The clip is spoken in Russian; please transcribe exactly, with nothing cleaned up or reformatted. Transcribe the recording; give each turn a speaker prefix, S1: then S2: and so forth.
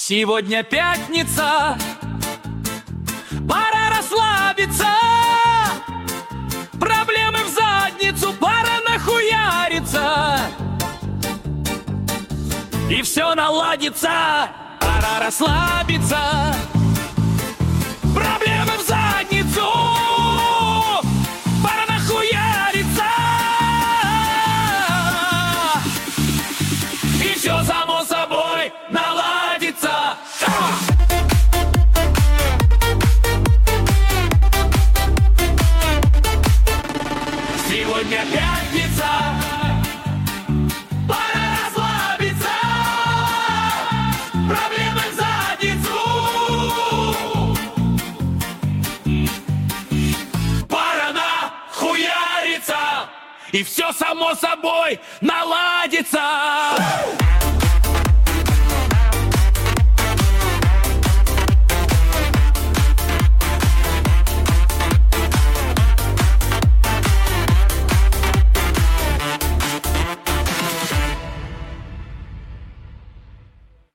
S1: Сегодня пятница, пора расслабиться. Проблемы в задницу, пора нахуяриться. И все наладится, пора расслабиться. Проблемы в задницу, пора нахуяриться. И все само собой наладится. Сегодня пятница, пора расслабиться. Проблемы в задницу, пора нахуяриться. И все само собой наладится.